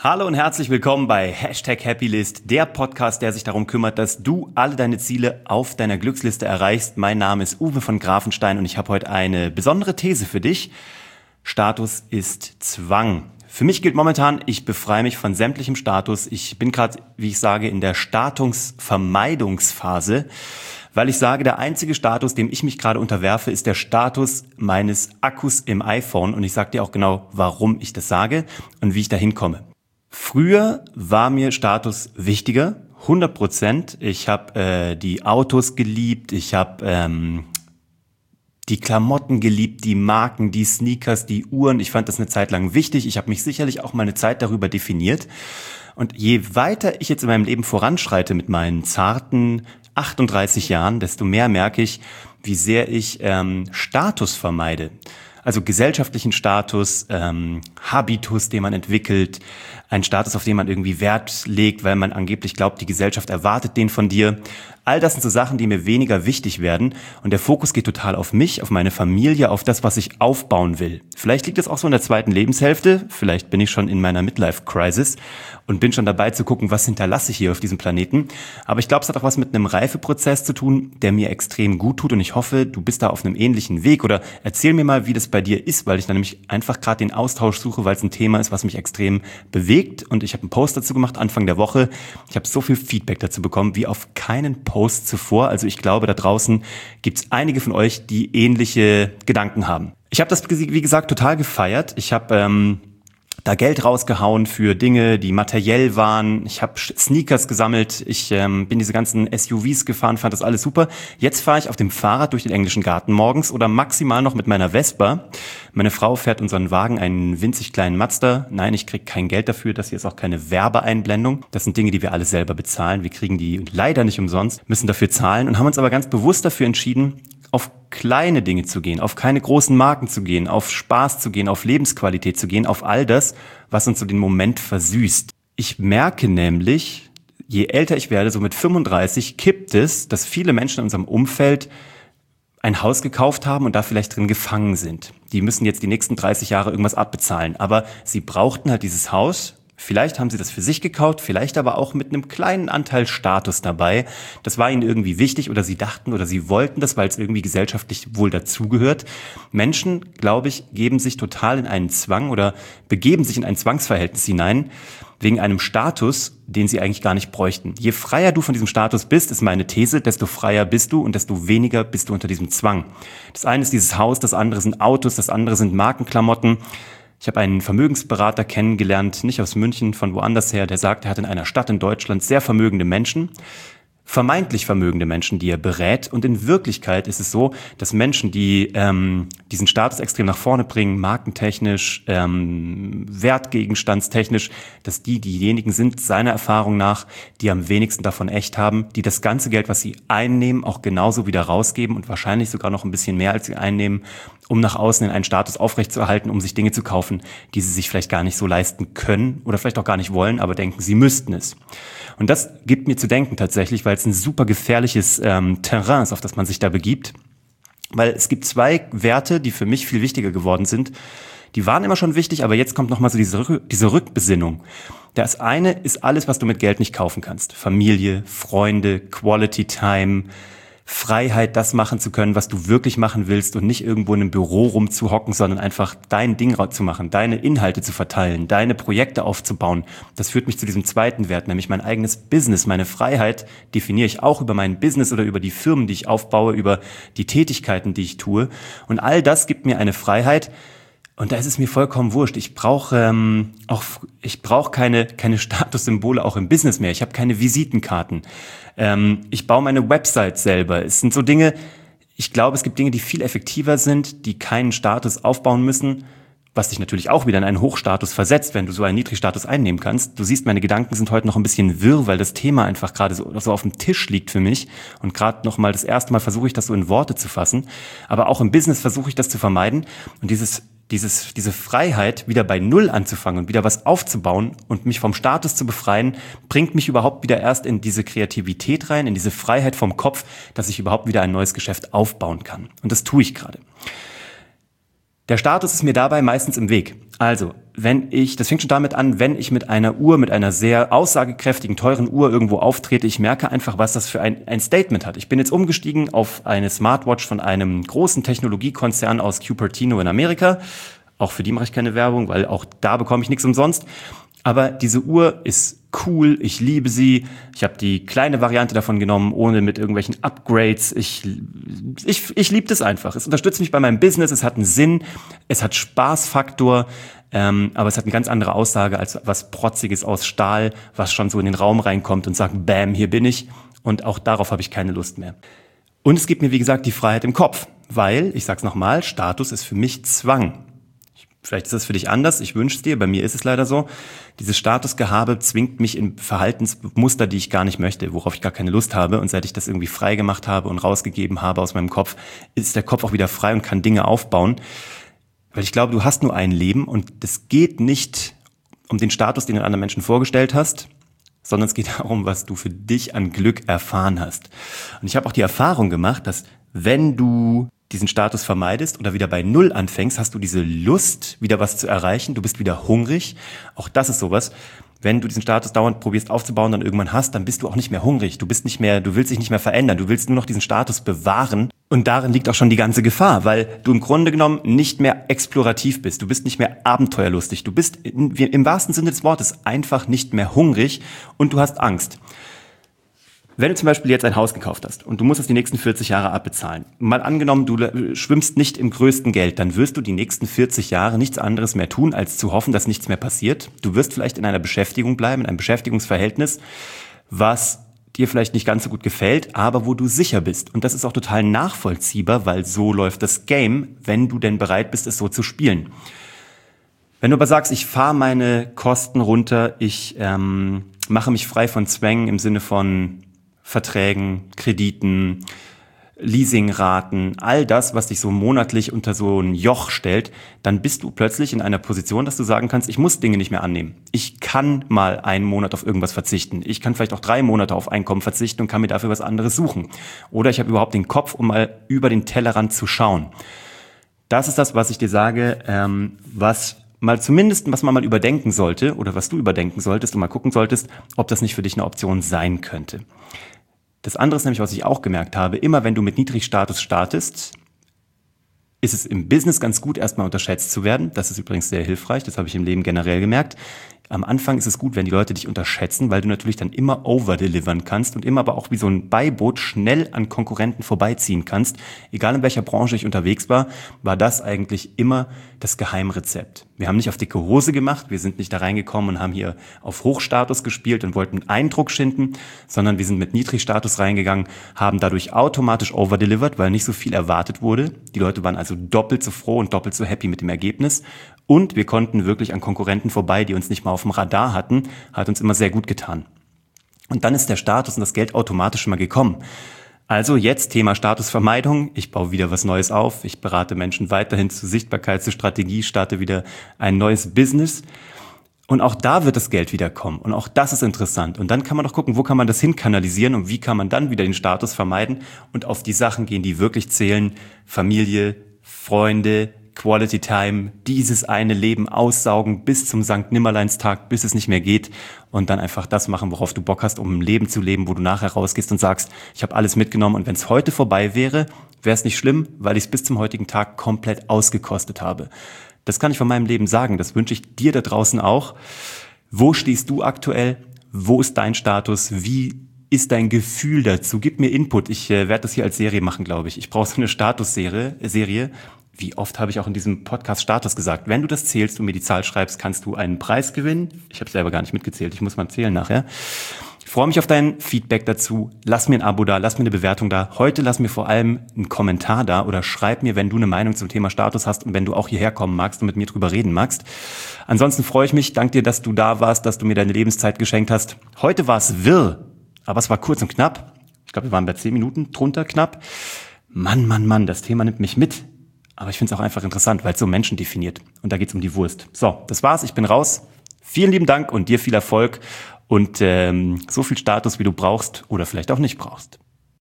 Hallo und herzlich willkommen bei #Happylist, der Podcast, der sich darum kümmert, dass du alle deine Ziele auf deiner Glücksliste erreichst. Mein Name ist Uwe von Grafenstein und ich habe heute eine besondere These für dich. Status ist Zwang. Für mich gilt momentan, ich befreie mich von sämtlichem Status. Ich bin gerade, wie ich sage, in der Statusvermeidungsphase, weil ich sage, der einzige Status, dem ich mich gerade unterwerfe, ist der Status meines Akkus im iPhone. Und ich sage dir auch genau, warum ich das sage und wie ich da hinkomme. Früher war mir Status wichtiger, 100%. Ich habe die Autos geliebt, ich habe die Klamotten geliebt, die Marken, die Sneakers, die Uhren. Ich fand das eine Zeit lang wichtig. Ich habe mich sicherlich auch mal eine Zeit darüber definiert. Und je weiter ich jetzt in meinem Leben voranschreite mit meinen zarten 38 Jahren, desto mehr merke ich, wie sehr ich Status vermeide. Also gesellschaftlichen Status, Habitus, den man entwickelt, ein Status, auf den man irgendwie Wert legt, weil man angeblich glaubt, die Gesellschaft erwartet den von dir. All das sind so Sachen, die mir weniger wichtig werden. Und der Fokus geht total auf mich, auf meine Familie, auf das, was ich aufbauen will. Vielleicht liegt es auch so in der zweiten Lebenshälfte. Vielleicht bin ich schon in meiner Midlife-Crisis und bin schon dabei zu gucken, was hinterlasse ich hier auf diesem Planeten. Aber ich glaube, es hat auch was mit einem Reifeprozess zu tun, der mir extrem gut tut. Und ich hoffe, du bist da auf einem ähnlichen Weg. Oder erzähl mir mal, wie das bei dir ist, weil ich da nämlich einfach gerade den Austausch suche, weil es ein Thema ist, was mich extrem bewegt. Und ich habe einen Post dazu gemacht, Anfang der Woche. Ich habe so viel Feedback dazu bekommen, wie auf keinen Post zuvor. Also ich glaube, da draußen gibt es einige von euch, die ähnliche Gedanken haben. Ich habe das, wie gesagt, total gefeiert. Ich habe da Geld rausgehauen für Dinge, die materiell waren. Ich habe Sneakers gesammelt. Ich bin diese ganzen SUVs gefahren, fand das alles super. Jetzt fahre ich auf dem Fahrrad durch den englischen Garten morgens oder maximal noch mit meiner Vespa. Meine Frau fährt unseren Wagen, einen winzig kleinen Mazda. Nein, ich kriege kein Geld dafür. Das hier ist auch keine Werbeeinblendung. Das sind Dinge, die wir alle selber bezahlen. Wir kriegen die leider nicht umsonst, müssen dafür zahlen und haben uns aber ganz bewusst dafür entschieden, auf kleine Dinge zu gehen, auf keine großen Marken zu gehen, auf Spaß zu gehen, auf Lebensqualität zu gehen, auf all das, was uns so den Moment versüßt. Ich merke nämlich, je älter ich werde, so mit 35, kippt es, dass viele Menschen in unserem Umfeld ein Haus gekauft haben und da vielleicht drin gefangen sind. Die müssen jetzt die nächsten 30 Jahre irgendwas abbezahlen, aber sie brauchten halt dieses Haus. Vielleicht haben sie das für sich gekauft, vielleicht aber auch mit einem kleinen Anteil Status dabei. Das war ihnen irgendwie wichtig oder sie dachten oder sie wollten das, weil es irgendwie gesellschaftlich wohl dazugehört. Menschen, glaube ich, geben sich total in einen Zwang oder begeben sich in ein Zwangsverhältnis hinein, wegen einem Status, den sie eigentlich gar nicht bräuchten. Je freier du von diesem Status bist, ist meine These, desto freier bist du und desto weniger bist du unter diesem Zwang. Das eine ist dieses Haus, das andere sind Autos, das andere sind Markenklamotten. Ich habe einen Vermögensberater kennengelernt, nicht aus München, von woanders her, der sagt, er hat in einer Stadt in Deutschland sehr vermögende Menschen, vermeintlich vermögende Menschen, die er berät. Und in Wirklichkeit ist es so, dass Menschen, die diesen Status extrem nach vorne bringen, markentechnisch, wertgegenstandstechnisch, dass diejenigen sind, seiner Erfahrung nach, die am wenigsten davon echt haben, die das ganze Geld, was sie einnehmen, auch genauso wieder rausgeben und wahrscheinlich sogar noch ein bisschen mehr, als sie einnehmen, um nach außen in einen Status aufrechtzuerhalten, um sich Dinge zu kaufen, die sie sich vielleicht gar nicht so leisten können oder vielleicht auch gar nicht wollen, aber denken, sie müssten es. Und das gibt mir zu denken tatsächlich, weil es ein super gefährliches Terrain ist, auf das man sich da begibt. Weil es gibt zwei Werte, die für mich viel wichtiger geworden sind. Die waren immer schon wichtig, aber jetzt kommt nochmal so diese Rückbesinnung. Das eine ist alles, was du mit Geld nicht kaufen kannst. Familie, Freunde, Quality Time, Freiheit, das machen zu können, was du wirklich machen willst und nicht irgendwo in einem Büro rumzuhocken, sondern einfach dein Ding zu machen, deine Inhalte zu verteilen, deine Projekte aufzubauen. Das führt mich zu diesem zweiten Wert, nämlich mein eigenes Business. Meine Freiheit definiere ich auch über mein Business oder über die Firmen, die ich aufbaue, über die Tätigkeiten, die ich tue. Und all das gibt mir eine Freiheit. Und da ist es mir vollkommen wurscht. Ich brauche keine Statussymbole auch im Business mehr. Ich habe keine Visitenkarten. Ich baue meine Website selber. Es sind so Dinge, ich glaube, es gibt Dinge, die viel effektiver sind, die keinen Status aufbauen müssen, was dich natürlich auch wieder in einen Hochstatus versetzt, wenn du so einen Niedrigstatus einnehmen kannst. Du siehst, meine Gedanken sind heute noch ein bisschen wirr, weil das Thema einfach gerade so auf dem Tisch liegt für mich. Und gerade noch mal das erste Mal versuche ich, das so in Worte zu fassen. Aber auch im Business versuche ich das zu vermeiden. Und diese Freiheit, wieder bei Null anzufangen und wieder was aufzubauen und mich vom Status zu befreien, bringt mich überhaupt wieder erst in diese Kreativität rein, in diese Freiheit vom Kopf, dass ich überhaupt wieder ein neues Geschäft aufbauen kann. Und das tue ich gerade. Der Status ist mir dabei meistens im Weg. Also, das fängt schon damit an, wenn ich mit einer Uhr, mit einer sehr aussagekräftigen, teuren Uhr irgendwo auftrete, ich merke einfach, was das für ein Statement hat. Ich bin jetzt umgestiegen auf eine Smartwatch von einem großen Technologiekonzern aus Cupertino in Amerika. Auch für die mache ich keine Werbung, weil auch da bekomme ich nichts umsonst. Aber diese Uhr ist cool, ich liebe sie. Ich habe die kleine Variante davon genommen, ohne mit irgendwelchen Upgrades. Ich liebe das einfach. Es unterstützt mich bei meinem Business, es hat einen Sinn, es hat Spaßfaktor, aber es hat eine ganz andere Aussage als was Protziges aus Stahl, was schon so in den Raum reinkommt und sagt, bam, hier bin ich. Und auch darauf habe ich keine Lust mehr. Und es gibt mir, wie gesagt, die Freiheit im Kopf, weil, ich sag's nochmal, Status ist für mich Zwang. Vielleicht ist das für dich anders, ich wünsche es dir, bei mir ist es leider so. Dieses Statusgehabe zwingt mich in Verhaltensmuster, die ich gar nicht möchte, worauf ich gar keine Lust habe. Und seit ich das irgendwie frei gemacht habe und rausgegeben habe aus meinem Kopf, ist der Kopf auch wieder frei und kann Dinge aufbauen. Weil ich glaube, du hast nur ein Leben und es geht nicht um den Status, den du anderen Menschen vorgestellt hast, sondern es geht darum, was du für dich an Glück erfahren hast. Und ich habe auch die Erfahrung gemacht, dass wenn du diesen Status vermeidest oder wieder bei Null anfängst, hast du diese Lust, wieder was zu erreichen, du bist wieder hungrig. Auch das ist sowas. Wenn du diesen Status dauernd probierst aufzubauen, dann irgendwann hast, dann bist du auch nicht mehr hungrig. Du willst dich nicht mehr verändern. Du willst nur noch diesen Status bewahren. Und darin liegt auch schon die ganze Gefahr, weil du im Grunde genommen nicht mehr explorativ bist. Du bist nicht mehr abenteuerlustig. Du bist im wahrsten Sinne des Wortes einfach nicht mehr hungrig und du hast Angst. Wenn du zum Beispiel jetzt ein Haus gekauft hast und du musst es die nächsten 40 Jahre abbezahlen, mal angenommen, du schwimmst nicht im größten Geld, dann wirst du die nächsten 40 Jahre nichts anderes mehr tun, als zu hoffen, dass nichts mehr passiert. Du wirst vielleicht in einer Beschäftigung bleiben, in einem Beschäftigungsverhältnis, was dir vielleicht nicht ganz so gut gefällt, aber wo du sicher bist. Und das ist auch total nachvollziehbar, weil so läuft das Game, wenn du denn bereit bist, es so zu spielen. Wenn du aber sagst, ich fahre meine Kosten runter, ich mache mich frei von Zwängen im Sinne von Verträgen, Krediten, Leasingraten, all das, was dich so monatlich unter so ein Joch stellt, dann bist du plötzlich in einer Position, dass du sagen kannst, ich muss Dinge nicht mehr annehmen. Ich kann mal einen Monat auf irgendwas verzichten. Ich kann vielleicht auch 3 Monate auf Einkommen verzichten und kann mir dafür was anderes suchen. Oder ich habe überhaupt den Kopf, um mal über den Tellerrand zu schauen. Das ist das, was ich dir sage, was man mal überdenken sollte oder was du überdenken solltest und mal gucken solltest, ob das nicht für dich eine Option sein könnte. Das andere ist nämlich, was ich auch gemerkt habe, immer wenn du mit Niedrigstatus startest, ist es im Business ganz gut, erstmal unterschätzt zu werden. Das ist übrigens sehr hilfreich, das habe ich im Leben generell gemerkt. Am Anfang ist es gut, wenn die Leute dich unterschätzen, weil du natürlich dann immer overdelivern kannst und immer aber auch wie so ein Beiboot schnell an Konkurrenten vorbeiziehen kannst. Egal in welcher Branche ich unterwegs war das eigentlich immer das Geheimrezept. Wir haben nicht auf dicke Hose gemacht, wir sind nicht da reingekommen und haben hier auf Hochstatus gespielt und wollten Eindruck schinden, sondern wir sind mit Niedrigstatus reingegangen, haben dadurch automatisch overdelivered, weil nicht so viel erwartet wurde. Die Leute waren also doppelt so froh und doppelt so happy mit dem Ergebnis. Und wir konnten wirklich an Konkurrenten vorbei, die uns nicht mal auf dem Radar hatten, hat uns immer sehr gut getan. Und dann ist der Status und das Geld automatisch immer gekommen. Also jetzt Thema Statusvermeidung. Ich baue wieder was Neues auf. Ich berate Menschen weiterhin zur Sichtbarkeit, zur Strategie, starte wieder ein neues Business. Und auch da wird das Geld wieder kommen. Und auch das ist interessant. Und dann kann man doch gucken, wo kann man das hinkanalisieren und wie kann man dann wieder den Status vermeiden und auf die Sachen gehen, die wirklich zählen. Familie, Freunde, Quality Time, dieses eine Leben aussaugen bis zum Sankt Nimmerleinstag, bis es nicht mehr geht und dann einfach das machen, worauf du Bock hast, um ein Leben zu leben, wo du nachher rausgehst und sagst, ich habe alles mitgenommen und wenn es heute vorbei wäre, wäre es nicht schlimm, weil ich es bis zum heutigen Tag komplett ausgekostet habe. Das kann ich von meinem Leben sagen, das wünsche ich dir da draußen auch. Wo stehst du aktuell? Wo ist dein Status? Wie ist dein Gefühl dazu? Gib mir Input. Ich werde das hier als Serie machen, glaube ich. Ich brauche so eine Statusserie. Wie oft habe ich auch in diesem Podcast Status gesagt? Wenn du das zählst und mir die Zahl schreibst, kannst du einen Preis gewinnen. Ich habe selber gar nicht mitgezählt. Ich muss mal zählen nachher. Ich freue mich auf dein Feedback dazu. Lass mir ein Abo da, lass mir eine Bewertung da. Heute lass mir vor allem einen Kommentar da oder schreib mir, wenn du eine Meinung zum Thema Status hast und wenn du auch hierher kommen magst und mit mir drüber reden magst. Ansonsten freue ich mich. Danke dir, dass du da warst, dass du mir deine Lebenszeit geschenkt hast. Heute war es wirr, aber es war kurz und knapp. Ich glaube, wir waren bei 10 Minuten, drunter knapp. Mann, das Thema nimmt mich mit. Aber ich finde es auch einfach interessant, weil es so Menschen definiert. Und da geht es um die Wurst. So, das war's. Ich bin raus. Vielen lieben Dank und dir viel Erfolg und so viel Status, wie du brauchst oder vielleicht auch nicht brauchst.